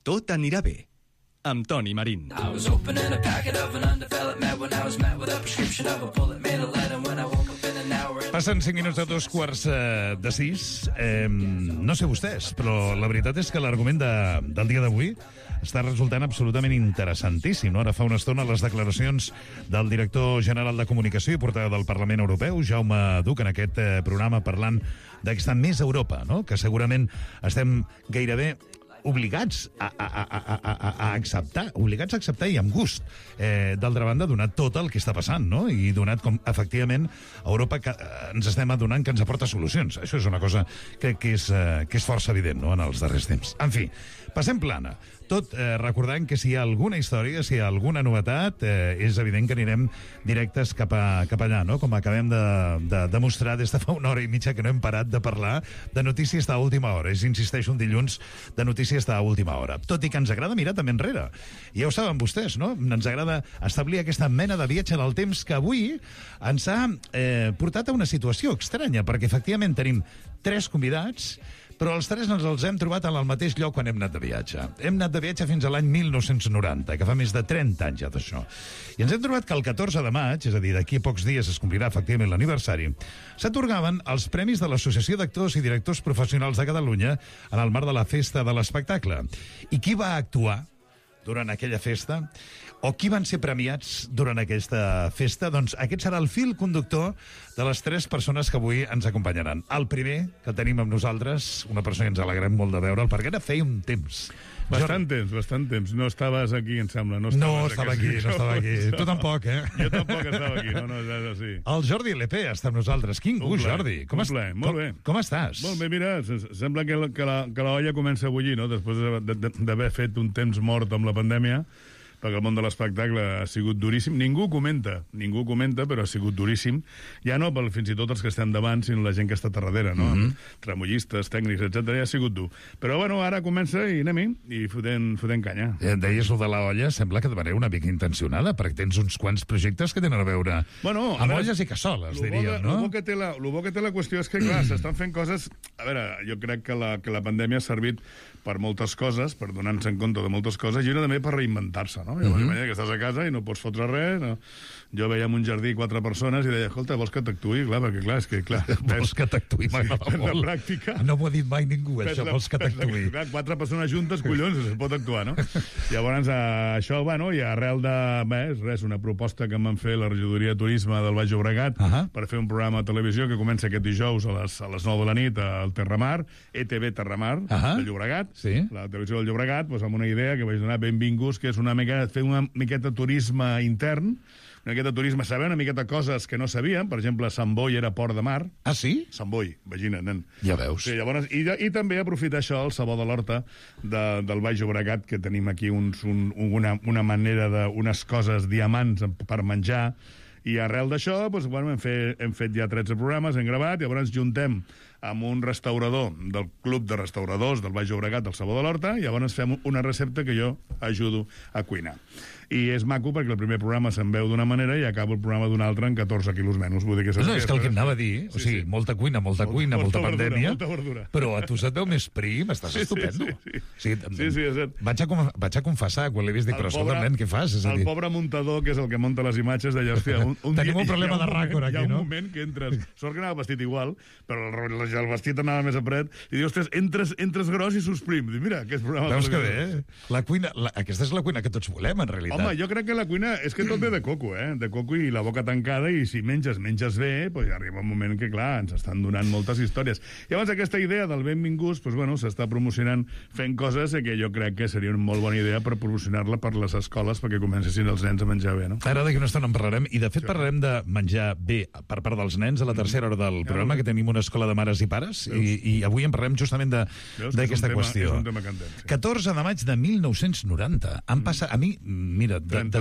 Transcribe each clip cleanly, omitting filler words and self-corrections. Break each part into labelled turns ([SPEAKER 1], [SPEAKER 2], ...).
[SPEAKER 1] Tot anirà bé, amb Toni Marín.
[SPEAKER 2] Passen 5 minuts de 5:15. No sé vostès, però la veritat és que l'argument del dia d'avui està resultant absolutament interessantíssim. No? Ara fa una estona les declaracions del director general de Comunicació i portaveu del Parlament Europeu, Jaume Duch, en aquest programa parlant que està més a Europa, no? Que segurament estem gairebé obligats a acceptar i amb gust, d'altra banda, donat tot el que està passant, no? I donat com, efectivament, Europa ens estem adonant que ens aporta solucions. Això és una cosa que és força evident, no?, en els darrers temps. En fi, passem plana. Tot recordant que si hi ha alguna història, si hi ha alguna novetat, és evident que anirem directes cap allà, no? Com acabem de demostrar des de fa una hora i mitja que no hem parat de parlar de notícies a última hora. Insisteixo, un dilluns de notícies a última hora. Tot i que ens agrada mirar també enrere. Ja ho saben vostès, no? Ens agrada establir aquesta mena de viatge en el temps que avui ens ha portat a una situació estranya, perquè efectivament tenim 3 convidats, però els 3 ens els hem trobat en el mateix lloc quan hem anat de viatge. Hem anat de viatge fins a l'any 1990, que fa més de 30 anys ja d'això. I ens hem trobat que el 14 de maig, és a dir, d'aquí a pocs dies es complirà efectivament l'aniversari, s'atorgaven els premis de l'Associació d'Actors i Directors Professionals de Catalunya en el marc de la Festa de l'Espectacle. I qui va actuar durant aquella festa? O qui van ser premiats durant aquesta festa? Doncs aquest serà el fil conductor de les 3 persones que avui ens acompanyaran. El primer que tenim amb nosaltres, una persona que ens alegrem molt de veure'l, perquè ara feia un temps.
[SPEAKER 3] Bastant temps. No estaves aquí, em sembla.
[SPEAKER 2] No estava aquí. Tu tampoc, eh?
[SPEAKER 3] Jo tampoc estava aquí, no, és així.
[SPEAKER 2] El Jordi LP està amb nosaltres. Quin gust, Jordi.
[SPEAKER 3] Molt bé.
[SPEAKER 2] Com estàs?
[SPEAKER 3] Molt bé, mira, sembla que la olla comença a bullir, no?, després d'haver fet un temps mort amb la pandèmia, perquè el món de l'espectacle ha sigut duríssim. Ningú comenta, però ha sigut duríssim. Ja no fins i tot els que estem davant, sinó la gent que està a darrere, no? Remollistes, tècnics, etc. Ja ha sigut dur. Però, bueno, ara comença i anem-hi, i fotent canya.
[SPEAKER 2] Deies lo de la olla, sembla que de manera una mica intencionada, perquè tens uns quants projectes que tenen a veure amb olles i cassoles, diríem, no?
[SPEAKER 3] El bo que té la qüestió és que, clar, s'estan fent coses... A veure, jo crec que la pandèmia ha servit per moltes coses, per donar-nos en compte de moltes coses, i una també per reinventar-se, no? Que estàs a casa i no pots fotre res, no? Jo veia en un jardí 4 persones i deia, escolta, vols que t'actuï? Clar, perquè clar, és que clar...
[SPEAKER 2] Vols que t'actuï?
[SPEAKER 3] Per la pràctica...
[SPEAKER 2] No m'ho ha dit mai ningú, això, vols que t'actuï.
[SPEAKER 3] 4 persones juntes, collons, es pot actuar, no? Llavors, això, bueno, i arrel de... Res, una proposta que em van fer la regidoria de turisme del Baix Llobregat per fer un programa de televisió que comença aquest dijous a les 9 de la nit al Terramar, ETV Terramar, de Llobregat, la televisió del Llobregat, amb una idea que vaig donar benvinguts, que és fer una miqueta turisme intern, una miqueta turisme, saber una miqueta coses que no sabíem. Per exemple, Sant Boi era port de mar.
[SPEAKER 2] Ah, sí?
[SPEAKER 3] Sant Boi, imagina't, nen.
[SPEAKER 2] Ja veus.
[SPEAKER 3] Sí, llavors, i també aprofitar això, el sabor de l'horta del Baix Llobregat, que tenim aquí una manera unes coses diamants per menjar, i arrel d'això, doncs, bueno, hem fet ja 13 programes, hem gravat, i llavors juntem amb un restaurador del Club de Restauradors del Baix Llobregat, del Sabor de l'Horta, i llavors fem una recepta que jo ajudo a cuinar. I és maco perquè el primer programa se'n veu d'una manera i acaba el programa d'una altra en 14 quilos menys. Vull dir que
[SPEAKER 2] no, és que el que em anava a dir, o sigui, molta cuina, molta pandèmia,
[SPEAKER 3] molta verdura.
[SPEAKER 2] Però a tu se't veu més prim, estàs estupendo.
[SPEAKER 3] Sí, és cert.
[SPEAKER 2] Vaig a confessar, quan l'he vist, dic, però escolta, nen, què fas?
[SPEAKER 3] El pobre muntador, que és el que munta les imatges, deia, hòstia,
[SPEAKER 2] tenim un problema de ràcor aquí, no?
[SPEAKER 3] Hi ha un moment que entres, sort que anava vestit igual, però el vestit anava més a pret, i dius, ostres, entres gros i surts prim. Dic, mira, aquest programa...
[SPEAKER 2] Veus que bé? La cuina, aquesta és la cuina que tots volem, en realitat.
[SPEAKER 3] Home, jo crec que la cuina és que tot ve de coco, de coco i la boca tancada, i si menges bé, doncs arriba un moment que, clar, ens estan donant moltes històries. Llavors, aquesta idea del benvinguts, doncs, bueno, s'està promocionant fent coses que jo crec que seria una molt bona idea per promocionar-la per les escoles perquè comencessin els nens a menjar bé, no?
[SPEAKER 2] Ara d'aquí una estona en parlarem, i de fet parlarem de menjar bé per part dels nens a la tercera hora del programa, que tenim una escola de mares i pares, i avui en parlarem justament d'aquesta qüestió.
[SPEAKER 3] És un tema candent, sí.
[SPEAKER 2] 14 de maig de 1990. Han passat, a mi, mira,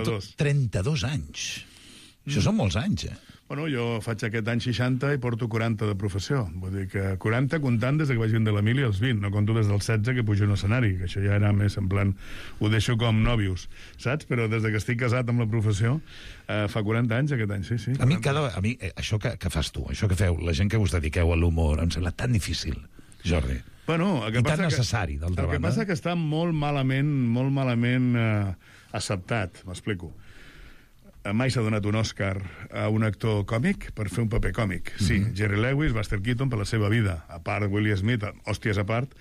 [SPEAKER 2] 32 anys. Això són molts anys,
[SPEAKER 3] Bueno, jo faig aquest any 60 i porto 40 de professió. Vull dir que 40 comptant des que vaig venir de l'Emília als 20, no conto des dels 16 que pujo a un escenari, que això ja era més en plan, ho deixo com nòvios, saps? Però des que estic casat amb la professió, fa 40 anys aquest any, sí.
[SPEAKER 2] A mi, això que fas tu, això que feu, la gent que us dediqueu a l'humor, em sembla tan difícil. Jordi.
[SPEAKER 3] Bueno,
[SPEAKER 2] I tan necessari, d'altra banda.
[SPEAKER 3] El que passa que està molt malament acceptat, m'explico. Mai s'ha donat un Òscar a un actor còmic per fer un paper còmic. Sí, Jerry Lewis, Buster Keaton per la seva vida. A part, Will Smith, hòsties a part,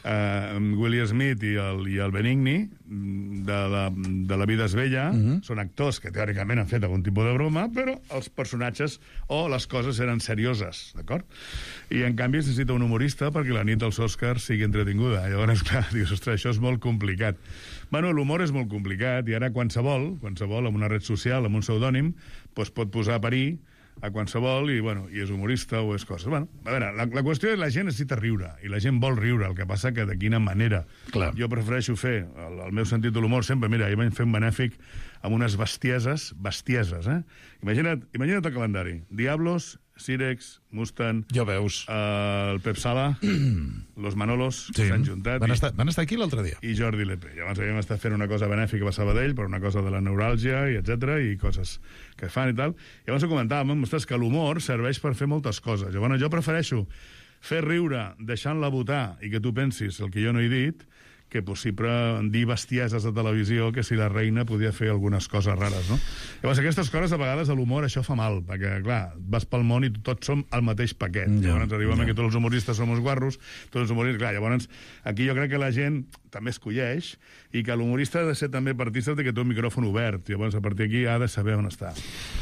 [SPEAKER 3] Will Smith i el Benigni de la vida és bella són actors que teòricament han fet algun tipus de broma, però els personatges o les coses eren serioses, d'acord? I en canvi es necessita un humorista perquè la nit dels Òscars sigui entretinguda. Llavors, clar, dius, ostres, això és molt complicat. Bueno, l'humor és molt complicat i ara qualsevol, amb una red social, amb un pseudònim, doncs pot posar a parir a qualsevol i és humorista o és coses. Bueno, a veure, la qüestió és que la gent necessita riure i la gent vol riure, el que passa que de quina manera.
[SPEAKER 2] Clar.
[SPEAKER 3] Jo prefereixo fer el meu sentit de l'humor sempre. Mira, jo vaig fer un benèfic amb unes bestieses, Imagina't el calendari. Diablos, Sirex, Mustang...
[SPEAKER 2] Ja veus.
[SPEAKER 3] El Pep Sala, los Manolos,
[SPEAKER 2] Sí.
[SPEAKER 3] s'han juntat.
[SPEAKER 2] Van estar aquí l'altre dia.
[SPEAKER 3] I Jordi Lepe. Llavors havíem estat fent una cosa benèfica a Sabadell, per una cosa de la neuràlgia, i etc i coses que fan i tal. Llavors ho comentàvem, ostres, que l'humor serveix per fer moltes coses. Llavors jo prefereixo fer riure deixant-la votar i que tu pensis el que jo no he dit, que possible dir bestieses de televisió que si la reina podia fer algunes coses rares, no? Llavors, aquestes coses, a vegades, a l'humor, això fa mal, perquè, clar, vas pel món i tots som el mateix paquet. Llavors, arribem que tots els humoristes som uns guarros, tots els humoristes... Clar, llavors, aquí jo crec que la gent també es colleix i que l'humorista ha de ser també partícip de que té un micròfon obert. Llavors, a partir d'aquí ha de saber on està.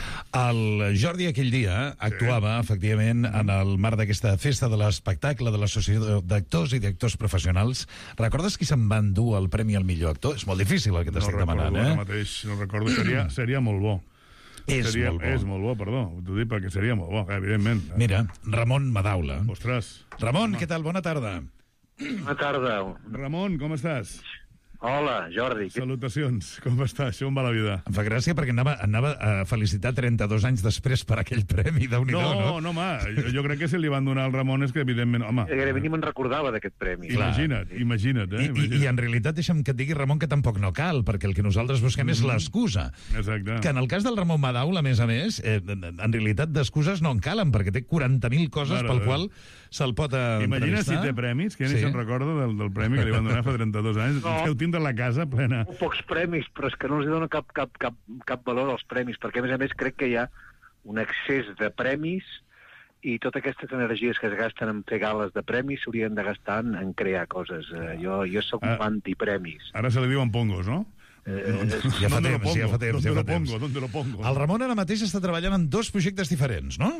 [SPEAKER 2] El Jordi aquell dia actuava, efectivament, en el marc d'aquesta festa de l'espectacle de l'Associació d'Actors i d'Actors Professionals. Recordes qui se'n va endur el Premi al millor actor? És molt difícil el que t'estic demanant,
[SPEAKER 3] No recordo, seria molt bo. És molt bo, perdó. T'ho dic perquè seria molt bo, evidentment.
[SPEAKER 2] Mira, Ramon Madaula.
[SPEAKER 3] Ostres.
[SPEAKER 2] Ramon, què tal? Bona tarda.
[SPEAKER 4] Bona tarda.
[SPEAKER 3] Ramon, com estàs?
[SPEAKER 4] Hola, Jordi.
[SPEAKER 3] Salutacions, com estàs? Com va la vida?
[SPEAKER 2] Em fa gràcia perquè anava a felicitar 32 anys després per aquell premi, Déu-n'hi-do, no?
[SPEAKER 3] No, home, jo crec que si li van donar al Ramon és que, evidentment, home...
[SPEAKER 4] Gairebé ni me'n recordava d'aquest premi.
[SPEAKER 3] Imagina't.
[SPEAKER 2] I en realitat deixa'm que et digui, Ramon, que tampoc no cal, perquè el que nosaltres busquem és l'excusa.
[SPEAKER 3] Exacte.
[SPEAKER 2] Que en el cas del Ramon Madaula, a més, en realitat d'excuses no en calen, perquè té 40.000 coses pel qual se'l pot entrevistar.
[SPEAKER 3] Imagina si té premis, que ja ni se'n recorda del premi que li van donar fa 32 anys. Deu tindre la casa plena.
[SPEAKER 4] Pocs premis, però és que no els dona cap valor als premis, perquè, a més, crec que hi ha un excés de premis i totes aquestes energies que es gasten en fer gales de premis s'haurien de gastar en crear coses. Jo soc un antipremis.
[SPEAKER 3] Ara se li diuen pongos, no?
[SPEAKER 2] Ja fa temps.
[SPEAKER 3] ¿Dónde lo pongo?
[SPEAKER 2] El Ramon ara mateix està treballant en 2 projectes diferents, no?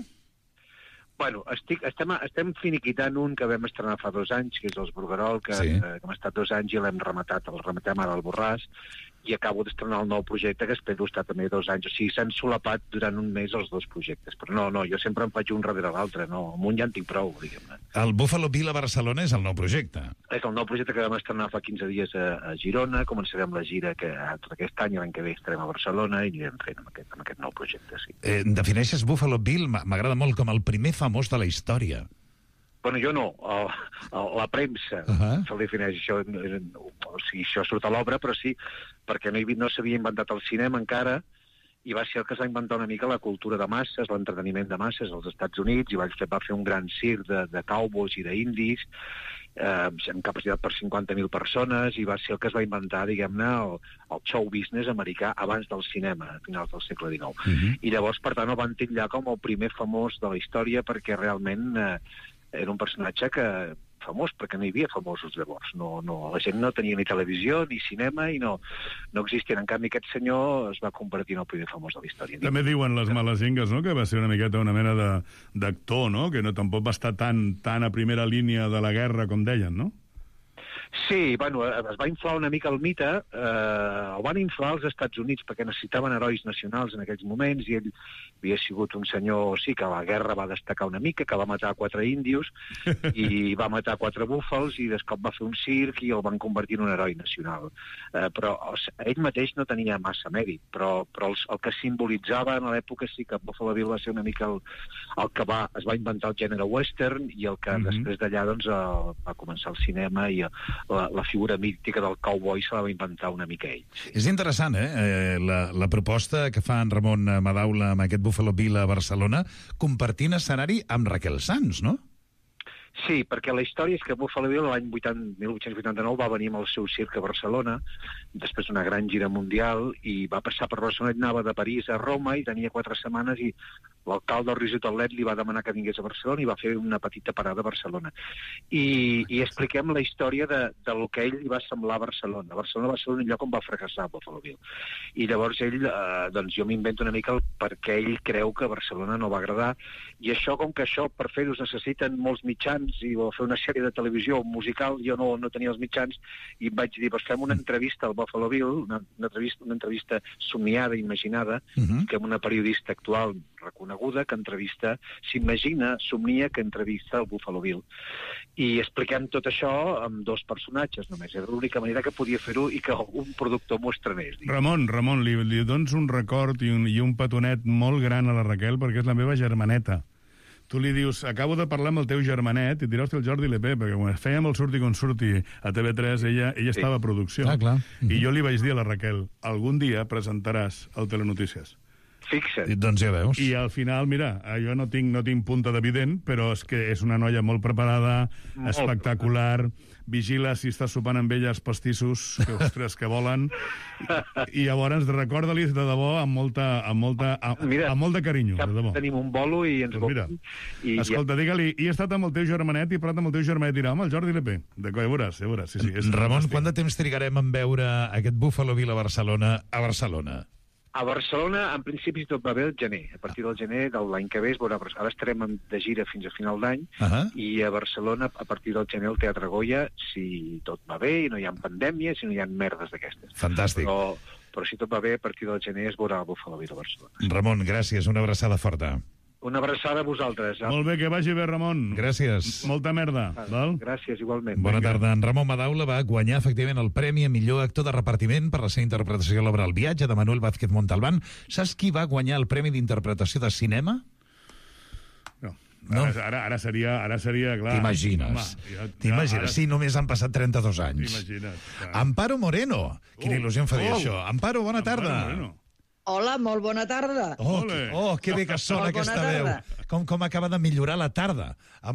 [SPEAKER 4] Bueno, estem finiquitant un que vam estrenar fa 2 anys, que és els Bruguerol, que hem estat 2 anys i l'hem rematat, el rematem ara al Borràs, i acabo d'estrenar el nou projecte, que espero estar també 2 anys. O sigui, s'han solapat durant un mes els 2 projectes. Però no, jo sempre em faig un darrere l'altre, no, amb un ja en tinc prou, diguem-ne.
[SPEAKER 2] El Buffalo Bill a Barcelona és el nou projecte.
[SPEAKER 4] És el nou projecte que vam estrenar fa 15 dies a Girona, començarem la gira que tot aquest any, l'any que ve estarem a Barcelona i anirem fent amb aquest nou projecte, sí.
[SPEAKER 2] Defineixes Buffalo Bill, m'agrada molt, com el primer famós de la història.
[SPEAKER 4] Bueno, jo no, la premsa se'l defineix, això, o sigui, això surt a l'obra, però sí, perquè no s'havia inventat el cinema encara, i va ser el que es va inventar una mica la cultura de masses, l'entreteniment de masses als Estats Units, i va fer un gran circ de cowboys i d'indis, amb capacitat per 50.000 persones, i va ser el que es va inventar, diguem-ne, el show business americà abans del cinema, a finals del segle XIX. I llavors, per tant, el van titllar com el primer famós de la història, perquè realment era un personatge famós, perquè no hi havia famosos llavors. La gent no tenia ni televisió, ni cinema, i no existien. En canvi, aquest senyor es va convertir en el primer famós de la història.
[SPEAKER 3] També diuen les males llengues, no?, que va ser una miqueta una mena d'actor, no?, que tampoc va estar tan a primera línia de la guerra, com deien, no?
[SPEAKER 4] Sí, bueno, es va inflar una mica el mite, el van inflar als Estats Units perquè necessitaven herois nacionals en aquells moments, i ell havia sigut un senyor, sí, que a la guerra va destacar una mica, que va matar 4 índios i va matar 4 búfals, i de cop va fer un circ i el van convertir en un heroi nacional. Però ell mateix no tenia massa mèrit, però el que simbolitzava en l'època sí que Buffalo Bill va ser una mica el que es va inventar el gènere western, i el que després d'allà doncs va començar el cinema, i la figura mítica del cowboy se la va inventar una mica ell.
[SPEAKER 2] És interessant, la proposta que fa en Ramon Madaula amb aquest Buffalo Bill a Barcelona, compartint escenari amb Raquel Sanz, no?
[SPEAKER 4] Sí, perquè la història és que Buffalo Bill l'any 1889 va venir amb el seu circ a Barcelona, després d'una gran gira mundial, i va passar per Barcelona, ell anava de París a Roma i tenia 4 setmanes i l'alcalde del Risotto Outlet li va demanar que vingués a Barcelona i va fer una petita parada a Barcelona. I expliquem la història del que ell li va semblar a Barcelona. Barcelona va ser un lloc on va fracassar Buffalo Bill. I llavors ell, doncs jo m'invento una mica el perquè ell creu que Barcelona no va agradar. I això, com que això per fer-ho es necessiten molts mitjans i fer una sèrie de televisió musical, jo no tenia els mitjans, i em vaig dir, doncs fem una entrevista al Buffalo Bill, una entrevista somiada, imaginada, que una periodista actual reconeguda que entrevista, s'imagina, somnia que entrevista el Buffalo Bill. I expliquem tot això amb 2 personatges només. Era l'única manera que podia fer-ho i que un productor m'ho estrenés.
[SPEAKER 3] Ramon, li dones un record i un petonet molt gran a la Raquel perquè és la meva germaneta. Tu li dius, acabo de parlar amb el teu germanet, i et dirà, hosti, el Jordi Lepé, perquè quan fèiem el Surti com surti a TV3, ella estava a producció.
[SPEAKER 2] Clar.
[SPEAKER 3] I jo li vaig dir a la Raquel, algun dia presentaràs el Telenotícies.
[SPEAKER 4] Fixa't.
[SPEAKER 2] Doncs ja veus.
[SPEAKER 3] I al final, mira, jo no tinc punta d'evident, però és que és una noia molt preparada, espectacular, vigila si estàs sopant amb ella els pastissos, que, ostres, que volen, i llavors recorda-li de debò amb molt de carinyo, de debò.
[SPEAKER 4] Tenim un bolo i ens
[SPEAKER 3] mira, escolta, digue-li, he estat amb el teu germanet i he parlat amb el teu germanet, dirà, home, el Jordi Lepé. D'acord, ja veuràs. Sí,
[SPEAKER 2] Ramon, quant de temps trigarem en veure aquest Buffalo Bill a Barcelona?
[SPEAKER 4] A Barcelona, en principi, tot va bé el gener. A partir del gener de l'any que ve, ara estarem de gira fins a final d'any, i a Barcelona, a partir del gener, al Teatre Goya, si tot va bé i no hi ha pandèmia, si no hi ha merdes d'aquestes.
[SPEAKER 2] Fantàstic.
[SPEAKER 4] Però si tot va bé, a partir del gener es veurà el Buffalo Bill a Barcelona.
[SPEAKER 2] Ramon, gràcies, una abraçada forta.
[SPEAKER 4] Una abraçada a vosaltres.
[SPEAKER 3] Molt bé, que vagi bé, Ramon.
[SPEAKER 2] Gràcies.
[SPEAKER 3] Molta merda. Val?
[SPEAKER 4] Gràcies, igualment.
[SPEAKER 2] Bona tarda. En Ramon Madaula va guanyar, efectivament, el Premi a Millor Actor de Repartiment per la seva interpretació a l'obra El viatge, de Manuel Vázquez Montalbán. Saps qui va guanyar el Premi d'Interpretació de Cinema?
[SPEAKER 3] No. Ara seria, clar...
[SPEAKER 2] T'imagines? T'imagines? Sí, només han passat 32 anys.
[SPEAKER 3] T'imagines.
[SPEAKER 2] Amparo Moreno. Quina il·lusió em fa dir això. Amparo, bona tarda.
[SPEAKER 5] Hola, molt bona tarda.
[SPEAKER 2] Que bé que sona aquesta veu. Com acaba de millorar la tarda.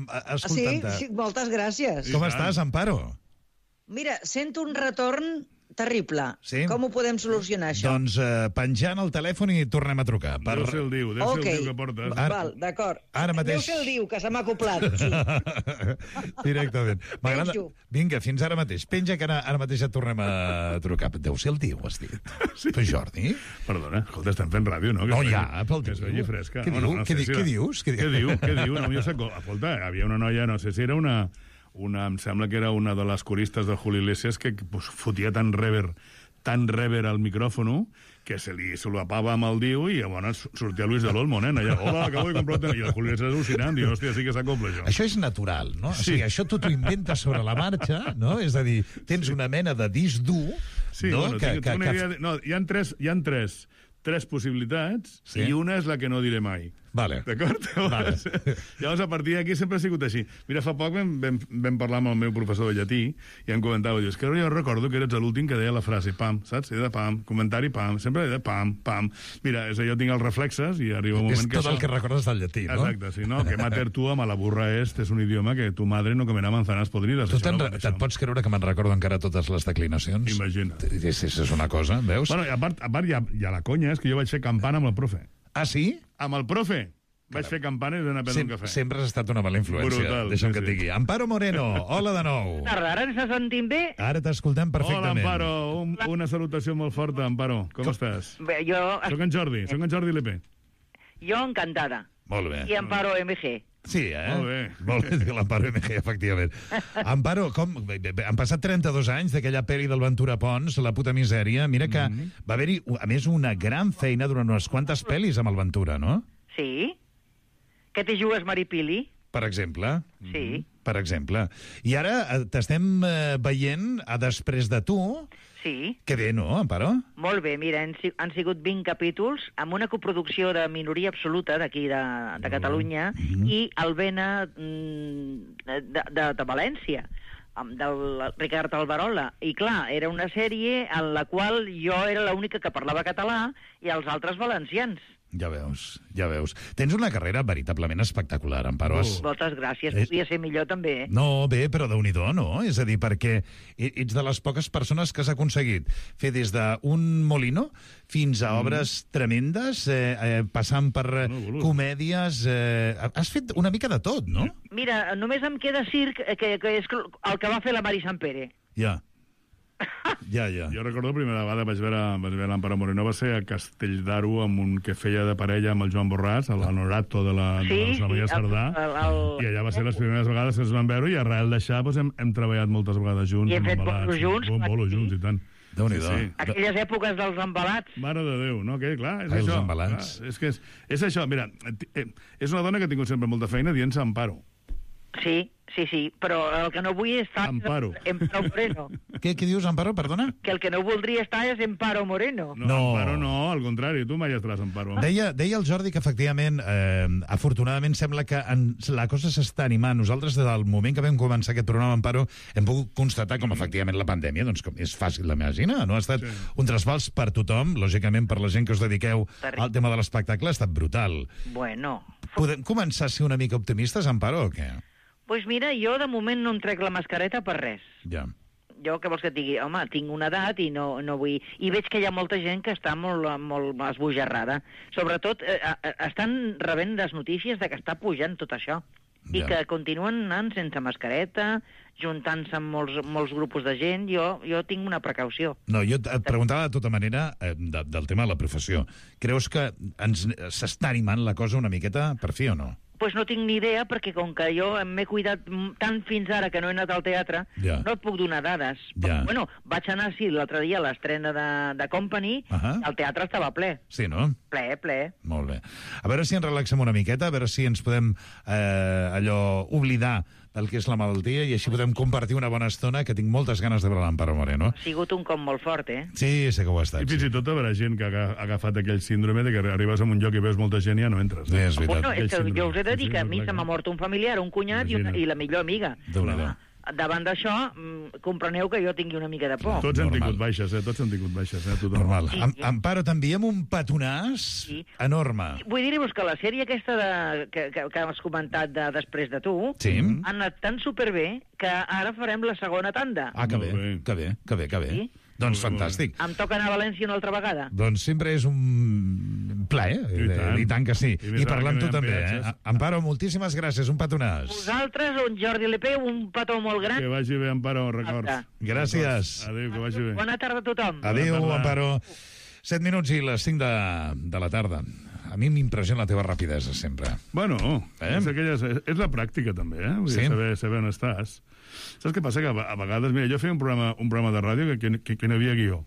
[SPEAKER 5] Sí, moltes gràcies.
[SPEAKER 2] Com estàs, Amparo?
[SPEAKER 5] Mira, sento un retorn terrible.
[SPEAKER 2] Sí?
[SPEAKER 5] Com ho podem solucionar, això?
[SPEAKER 2] Doncs penjant el telèfon i tornem a trucar.
[SPEAKER 3] Deu ser el diu que portes.
[SPEAKER 5] Val, d'acord.
[SPEAKER 2] Ara mateix.
[SPEAKER 5] Deu ser el diu, que se m'ha acoplat. Sí.
[SPEAKER 2] Directament. M'agrada.
[SPEAKER 5] Penjo.
[SPEAKER 2] Vinga, fins ara mateix. Penja que ara mateix et tornem a trucar. Deu ser el diu, has dit.
[SPEAKER 3] Sí.
[SPEAKER 2] Tu, Jordi?
[SPEAKER 3] Perdona, escolta, estem fent ràdio, no?
[SPEAKER 2] No, ja, pel
[SPEAKER 3] diu. Que es vegi fresca.
[SPEAKER 2] Què dius?
[SPEAKER 3] Què diu? No, jo sé, escolta, havia una noia, no sé si era una, em sembla que era una de les coristes de Julio Iglesias que fotia tan rever al micròfon que se li solapava amb el diu i llavors sortia Luis de l'Olmo, nena. Hola, acabo de comprar... I el Julio Iglesias al·lucinant, diu, hòstia, sí que s'acopla això.
[SPEAKER 2] Això és natural, no? Sí. O sigui, això tu t'ho inventes sobre la marxa, no? És a dir, tens una mena de disc dur...
[SPEAKER 3] Sí,
[SPEAKER 2] no?
[SPEAKER 3] No, hi ha tres possibilitats, i una és la que no diré mai.
[SPEAKER 2] Vale.
[SPEAKER 3] D'acord?
[SPEAKER 2] Vale.
[SPEAKER 3] Llavors, a partir d'aquí sempre ha sigut així. Mira, fa poc vam parlar amb el meu professor de llatí i em comentava, dius, que jo recordo que eres l'últim que deia la frase pam, saps? Era pam, comentari pam, sempre era pam, pam. Mira, jo tinc els reflexes i arriba un moment que...
[SPEAKER 2] És tot el que recordes del llatí, no?
[SPEAKER 3] Exacte, sí, no? Que mater tu a la burra és un idioma que tu madre no comerà manzanas podrides.
[SPEAKER 2] Tu te'n pots creure que me'n recordo encara totes les declinacions?
[SPEAKER 3] Imagina't.
[SPEAKER 2] És una cosa, veus?
[SPEAKER 3] Bueno, a part hi ha la conya, és que jo vaig fer campana amb el profe.
[SPEAKER 2] Ah, sí?
[SPEAKER 3] Amb el profe. Vaig fer campana i d'anar a prendre un cafè.
[SPEAKER 2] Sempre has estat una mala influència.
[SPEAKER 3] Brutal.
[SPEAKER 2] Deixa'm que et digui. Amparo Moreno, hola de nou.
[SPEAKER 5] Ara ens sentim bé?
[SPEAKER 2] Ara t'escoltem perfectament.
[SPEAKER 3] Hola, Amparo. Una salutació molt forta, Amparo. Com estàs?
[SPEAKER 6] Bé,
[SPEAKER 3] Soc en Jordi Lepé.
[SPEAKER 6] Jo encantada.
[SPEAKER 2] Molt bé.
[SPEAKER 6] I Amparo MG.
[SPEAKER 2] Sí,
[SPEAKER 3] Molt bé.
[SPEAKER 2] Molt bé, l'Amparo MG, efectivament. Amparo, han passat 32 anys d'aquella pel·li del Ventura Pons, La puta misèria. Mira que va haver-hi, a més, una gran feina durant unes quantes pel·lis amb el Ventura, no?
[SPEAKER 6] Sí. Que t'hi jugues Maripili?
[SPEAKER 2] Per exemple.
[SPEAKER 6] Sí.
[SPEAKER 2] Per exemple. I ara t'estem veient a Després de tu.
[SPEAKER 6] Sí.
[SPEAKER 2] Que bé, no, Amparo?
[SPEAKER 6] Molt bé, mira, han sigut 20 capítols amb una coproducció de Minoria Absoluta d'aquí de Catalunya i Alvena de València, del Ricard Alvarola. I clar, era una sèrie en la qual jo era l'única que parlava català i els altres valencians.
[SPEAKER 2] Ja veus, ja veus. Tens una carrera veritablement espectacular, Amparo.
[SPEAKER 6] Moltes gràcies. Podria ser millor, també.
[SPEAKER 2] No, bé, però Déu-n'hi-do, no? És a dir, perquè ets de les poques persones que has aconseguit fer des d'un molino fins a obres tremendes, passant per comèdies... Has fet una mica de tot, no?
[SPEAKER 6] Mira, només em queda circ, que és el que va fer la Mari Sampere.
[SPEAKER 2] Ja. Ja.
[SPEAKER 3] Jo recordo la primera vegada vaig veure l'Amparo Moreno, va ser a Castell d'Aro, amb un que feia de parella amb el Joan Borràs, a l'Honorato de la Maria Sardà, i allà va ser les primeres vegades que es van veure, i arrel d'això hem treballat moltes vegades junts.
[SPEAKER 6] I hem fet bolos junts.
[SPEAKER 3] Bolos junts, i tant.
[SPEAKER 2] Déu-n'hi-do.
[SPEAKER 6] Aquelles èpoques dels embalats.
[SPEAKER 3] Mare de Déu, no? Que, clar, és
[SPEAKER 2] els
[SPEAKER 3] això.
[SPEAKER 2] embalats.
[SPEAKER 3] Clar, és això, mira, és una dona que ha tingut sempre molta feina dient-se Amparo.
[SPEAKER 6] Sí, però el que no vull estar
[SPEAKER 3] Amparo.
[SPEAKER 6] és Amparo Moreno.
[SPEAKER 2] Què dius, Amparo, perdona?
[SPEAKER 6] Que el que no voldria estar és Amparo Moreno.
[SPEAKER 3] No, Amparo no, al contrari, tu mai estaràs Amparo.
[SPEAKER 2] Deia el Jordi que, efectivament, afortunadament sembla que la cosa s'està animant. Nosaltres, des del moment que vam començar aquest programa, Amparo, hem pogut constatar com, efectivament, la pandèmia, doncs, com és fàcil d'imaginar, no? Ha estat un trasbals per tothom, lògicament, per la gent que us dediqueu al tema de l'espectacle, ha estat brutal.
[SPEAKER 6] Bueno.
[SPEAKER 2] Podem començar a ser una mica optimistes, Amparo, o què?
[SPEAKER 6] Doncs mira, jo de moment no em trec la mascareta per res.
[SPEAKER 2] Ja.
[SPEAKER 6] Jo, què vols que et digui? Home, tinc una edat i no vull... I veig que hi ha molta gent que està molt esbojarrada. Sobretot, estan rebent les notícies de que està pujant tot això. I que continuen anant sense mascareta, juntant-se amb molts grupos de gent. Jo tinc una precaució.
[SPEAKER 2] No, jo et preguntava de tota manera del tema de la professió. Creus que s'està animant la cosa una miqueta per fi o no?
[SPEAKER 6] Pues no tinc ni idea, perquè com que jo m'he cuidat tant fins ara que no he anat al teatre, no et puc donar dades. Però, bueno, vaig anar, l'altre dia a l'estrena de Company, el teatre estava ple.
[SPEAKER 2] Sí, no?
[SPEAKER 6] Ple.
[SPEAKER 2] Molt bé. A veure si ens relaxem una miqueta, a veure si ens podem oblidar del que és la malaltia i així podem compartir una bona estona, que tinc moltes ganes de veure l'Amparo Moreno.
[SPEAKER 6] Ha sigut un cop molt fort,
[SPEAKER 2] Sí, sé que ho ha estat.
[SPEAKER 3] I fins i tot haurà gent que ha agafat aquell síndrome de que arribes a un lloc i veus molta gent i ja no entres.
[SPEAKER 2] Sí, és veritat.
[SPEAKER 6] Bueno, és que jo us he de dir que a mi se m'ha mort un familiar, un cunyat i la millor amiga. Davant d'això, compreneu que jo tingui una mica de por.
[SPEAKER 3] Tots hem tingut baixes, tothom.
[SPEAKER 2] Normal. Amparo, t'enviem un petonàs enorme.
[SPEAKER 6] Vull dir-vos que la sèrie aquesta que has comentat després de tu ha anat tan superbé que ara farem la segona tanda.
[SPEAKER 2] Ah, que bé.
[SPEAKER 6] Sí?
[SPEAKER 2] Doncs fantàstic.
[SPEAKER 6] Em toca anar a València una altra vegada?
[SPEAKER 2] Doncs sempre és un plaer, i tant que sí. I parlar amb tu també, Amparo, moltíssimes gràcies, un petonàs.
[SPEAKER 6] Vosaltres, un Jordi Lepeu, un petó molt gran.
[SPEAKER 3] Que vagi bé, Amparo, records.
[SPEAKER 2] Gràcies.
[SPEAKER 3] Adéu, que vagi bé.
[SPEAKER 6] Bona tarda a tothom.
[SPEAKER 2] Adéu, Amparo. 7 minuts i les 5 de la tarda. A mi m'impressiona la teva rapidesa, sempre.
[SPEAKER 3] Bueno, és la pràctica, també, Vull dir, saber on estàs. Saps què passa? Que a vegades... Mira, jo feia un programa de ràdio que no hi havia guió.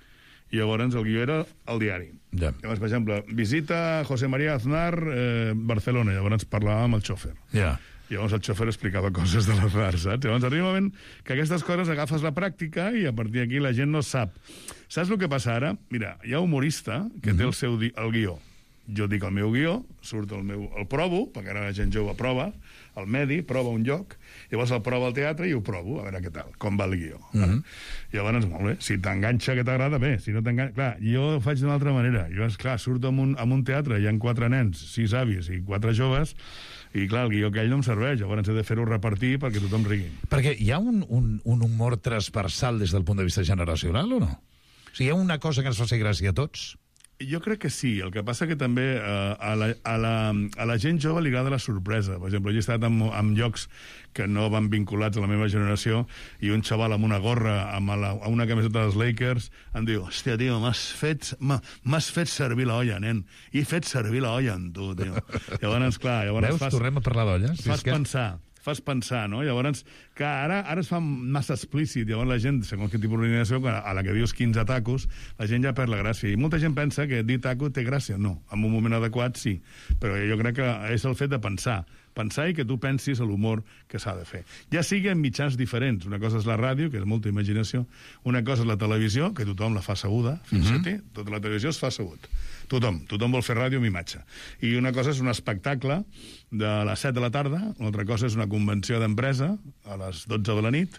[SPEAKER 3] I llavors el guió era el diari. Llavors, per exemple, visita José María Aznar Barcelona. Llavors parlàvem amb el xòfer. Llavors el xòfer explicava coses de l'Aznar, saps? Llavors arriba un moment que aquestes coses agafes la pràctica i a partir d'aquí la gent no sap. Saps el que passa ara? Mira, hi ha un humorista que té el guió. Jo dic el meu guió, surt el provo, perquè ara la gent jove prova, el medi, prova un lloc, llavors el prova al teatre i ho provo, a veure què tal, com va el guió. Llavors, molt bé, si t'enganxa que t'agrada, bé, si no t'enganxa... Clar, jo ho faig d'una altra manera. Jo, clar, surto en un teatre, hi ha 4 nens, 6 avis i 4 joves, i clar, el guió aquell no em serveix, llavors he de fer-ho repartir perquè tothom rigui.
[SPEAKER 2] Perquè hi ha un humor transversal des del punt de vista generacional, o no? O sigui, hi ha una cosa que ens faci gràcia a tots?
[SPEAKER 3] Jo crec que sí. El que passa que també a la gent jove li agrada la sorpresa. Per exemple, jo he estat en llocs que no van vinculats a la meva generació i un xaval amb una gorra, amb una camiseta dels Lakers, em diu, hòstia, tio, m'has fet servir l'olla, nen. I he fet servir l'olla amb tu, tio. Llavors, clar...
[SPEAKER 2] Veus? Tornem a parlar d'olles?
[SPEAKER 3] Fas pensar, no? Llavors, que ara es fa massa explícit, llavors la gent, segons quin tipus d'organització, a la que dius 15 tacos, la gent ja perd la gràcia. I molta gent pensa que dir taco té gràcia. No, en un moment adequat sí, però jo crec que és el fet de pensar i que tu pensis a l'humor que s'ha de fer. Ja sigui en mitjans diferents. Una cosa és la ràdio, que és molta imaginació, una cosa és la televisió, que tothom la fa asseguda, tota la televisió es fa assegut. Tothom vol fer ràdio amb imatge. I una cosa és un espectacle de les 7 de la tarda, una altra cosa és una convenció d'empresa a les 12 de la nit,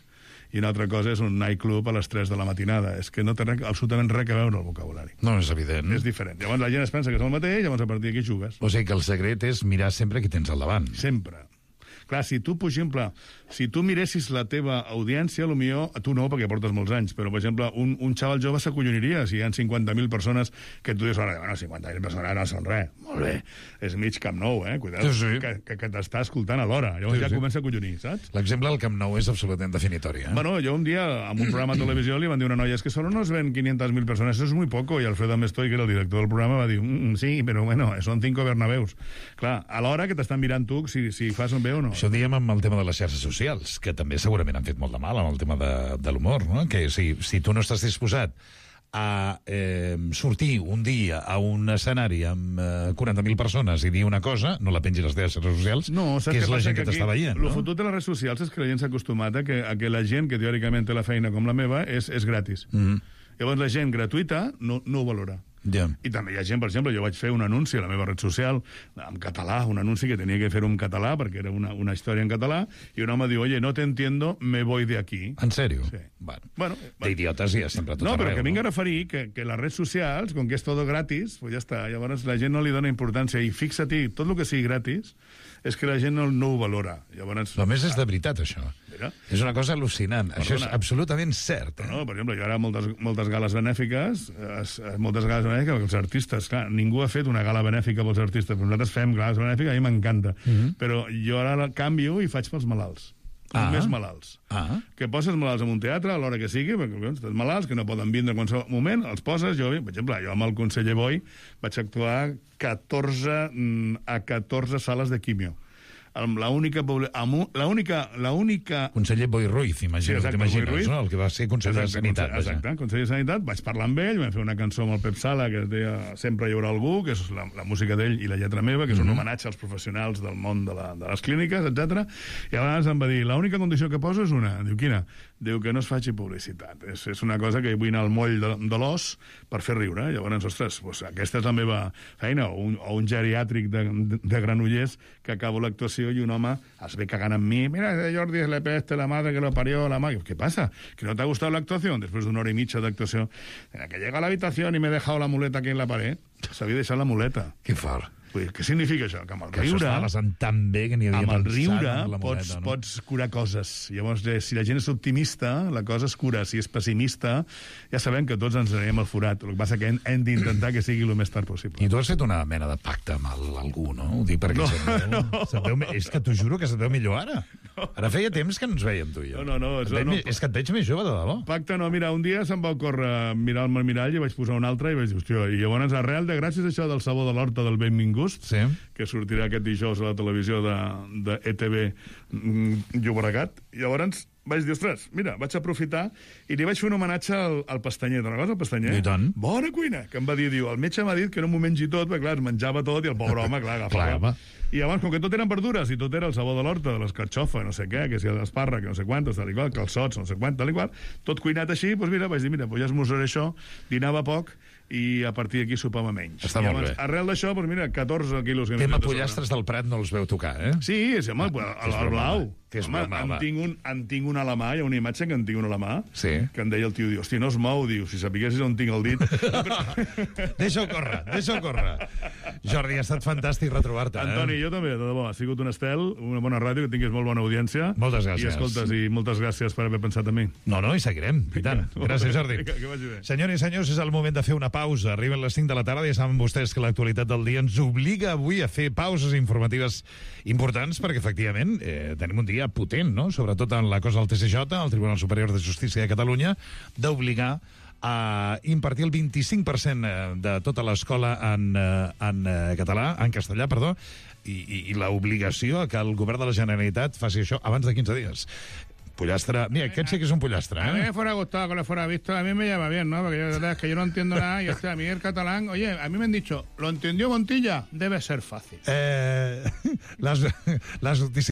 [SPEAKER 3] i una altra cosa és un nightclub a les 3 de la matinada. És que no té absolutament res a veure el vocabulari.
[SPEAKER 2] No, és evident.
[SPEAKER 3] És diferent. Llavors la gent es pensa que és el mateix, llavors a partir d'aquí jugues.
[SPEAKER 2] O sigui que el secret és mirar sempre qui tens al davant.
[SPEAKER 3] Sempre. Clar, si tu, per exemple, si tu miressis la teva audiència, potser tu no, perquè portes molts anys, però, per exemple, un xaval jove s'acolloniria si hi ha 50.000 persones que tu dius, bueno, 50.000 persones no són res. Molt bé. És mig Camp Nou, Cuida't,
[SPEAKER 2] sí.
[SPEAKER 3] que t'està escoltant alhora. Llavors ja comença a acollonir, saps?
[SPEAKER 2] L'exemple del Camp Nou és absolutament definitori,
[SPEAKER 3] Bueno, jo un dia, en un programa de televisió, li van dir a una noia, és que solo nos ven 500.000 persones, eso es muy poco, i Alfredo Amestoy, que era el director del programa, va dir, sí, però bueno, son 5 Bernabeus. Clar, a l'hora que t'estan mirant tu, si fas un bé o no.
[SPEAKER 2] Això diem amb el tema de les xarxes socials, que també segurament han fet molt de mal amb el tema de l'humor, no? Que si tu no estàs disposat a sortir un dia a un escenari amb 40.000 persones i dir una cosa, no la pengis a les teves xarxes socials, que és la gent que t'està veient.
[SPEAKER 3] El fotut de les redes socials és que la gent s'ha acostumat a que la gent que teòricament té la feina com la meva és gratis. Llavors la gent gratuïta no ho valora.
[SPEAKER 2] Yeah.
[SPEAKER 3] I també hi ha gent, per exemple, jo vaig fer un anunci a la meva red social en català, un anunci que tenia que fer en català perquè era una història en català, i un home diu, oye, no te entiendo, me voy de aquí.
[SPEAKER 2] ¿En serio?
[SPEAKER 3] Sí.
[SPEAKER 2] Bueno. D'idiotes hi ha sempre tot
[SPEAKER 3] arreu. No, però que vinc a
[SPEAKER 2] no?
[SPEAKER 3] referir que les redes socials, com que és tot gratis, pues ja està. Llavors la gent no li dona importància. I fixa-t'hi, tot el que sigui gratis és que la gent no ho valora. Llavors,
[SPEAKER 2] a més, és de veritat, això.
[SPEAKER 3] Mira.
[SPEAKER 2] És una cosa al·lucinant. Això és absolutament cert.
[SPEAKER 3] No, per exemple, hi ha moltes gales benèfiques, perquè els artistes, clar, ningú ha fet una gala benèfica pels artistes, però nosaltres fem gales benèfiques, a mi m'encanta. Però jo ara canvio i faig pels malalts. Més malalts. Que poses malalts en un teatre a l'hora que sigui, perquè els malalts que no poden vindre en qualsevol moment, els poses, per exemple, jo amb el conseller Boi vaig actuar a 14 sales de quimio. L'única...
[SPEAKER 2] Conseller Boi Ruiz, imagino, t'imagines, no? El que va ser conseller de Sanitat.
[SPEAKER 3] Exacte, conseller de Sanitat. Vaig parlar amb ell, vam fer una cançó amb el Pep Sala que es deia Sempre hi haurà algú, que és la música d'ell i la lletra meva, que és un homenatge als professionals del món de les clíniques, etc. I abans em va dir, l'única condició que poso és una. Diu, quina? Diu que no es faci publicitat. És una cosa que vull anar al moll de l'os per fer riure. Llavors, ostres, aquesta és la meva feina. O un geriàtric de Granollers que acabo l'actuació y un home es ve cagant en mi. Mira, Jordi es le peste la madre que lo parió, la madre. ¿Qué pasa? ¿Que no te ha gustado la actuación? Después de una hora y media de actuación. Que llega a la habitación y me he dejado la muleta aquí en la pared. S'havia deixat la muleta.
[SPEAKER 2] Que fort.
[SPEAKER 3] Què significa això? Que amb el
[SPEAKER 2] riure... Que això estava passant tan bé que n'hi havia
[SPEAKER 3] pensat... Amb el riure
[SPEAKER 2] muleta,
[SPEAKER 3] pots curar coses. Llavors, si la gent és optimista, la cosa es cura. Si és pessimista, ja sabem que tots ens anirem al forat. El que passa que hem d'intentar que sigui el més tard possible.
[SPEAKER 2] I tu has fet una mena de pacte amb algú, no? Ho dic perquè és que t'ho juro que se't veu millor ara. Ara feia temps que no ens veiem, tu i jo. És que et veig més jove, de debò.
[SPEAKER 3] Pacte no, mira, un dia se'm va ocórrer mirar-me al mirall i vaig posar un altre i vaig dir, hòstia, i llavors arrel de gràcies a això del sabó de l'horta del Benvingut, que sortirà aquest dijous a la televisió de ETV Llobregat. Llavors vaig dir, ostres, mira, vaig aprofitar i li vaig fer un homenatge al Pastanyer. Te'n recordes, el Pastanyer?
[SPEAKER 2] I tant.
[SPEAKER 3] Bona cuina! Que em va dir, el metge m'ha dit que no m'ho mengi tot, perquè clar, es menjava tot i el pobre home, clar, agafava. I llavors, com que tot eren verdures i tot era el sabó de l'horta, de l'escarxofa, no sé què, que si l'espàrrec, no sé quantos, tal i qual, calçots, no sé quant, tal i qual, tot cuinat així, doncs mira, vaig dir, mira, ja esmorzaré això, dinava poc, i a partir d'aquí sopava menys.
[SPEAKER 2] Està molt bé.
[SPEAKER 3] Arrel d'això, doncs mira, 14 quilos...
[SPEAKER 2] Tema pollastres del Prat no els veu tocar, eh?
[SPEAKER 3] Sí, home, el blau.
[SPEAKER 2] Home,
[SPEAKER 3] en tinc un a la mà, hi ha una imatge que en tinc un a la mà, que em deia el tio, diu, hosti, no es mou, diu, si sapiguessis on tinc el dit...
[SPEAKER 2] Deixa-ho córrer. Jordi, ha estat fantàstic retrobar-te.
[SPEAKER 3] Antoni, jo també, de debò, ha sigut un estel, una bona ràdio, que tinguis molt bona audiència.
[SPEAKER 2] Moltes gràcies.
[SPEAKER 3] I escoltes, i moltes gràcies per haver pensat en mi.
[SPEAKER 2] No, i seguirem, i tant. Gràcies, Jordi.
[SPEAKER 3] Que vagi bé.
[SPEAKER 2] Senyores i senyors, és el moment de fer una pausa. Arriben les 5 de la tarda, ja saben vostès que l'actualitat del dia ens obliga avui a fer pauses informatives importants, perquè, efectivament, tenim un dia potent, no?, sobretot en la cosa del TSJ, el Tribunal Superior de Justícia de Catalunya, d'obligar a impartir el 25% de tota l'escola en castellà, i l'obligació que el govern de la Generalitat faci això abans de 15 dies. Pollastre. Mira, aquest sí que es un pollastre, ¿eh?
[SPEAKER 7] A mí me fuera gustado que lo fuera visto. A mí me llama bien, ¿no? Porque la verdad es que yo no entiendo nada. Y a mí el catalán... Oye, a mí me han dicho, ¿lo entendió Montilla? Debe ser fácil.
[SPEAKER 2] Las noticias...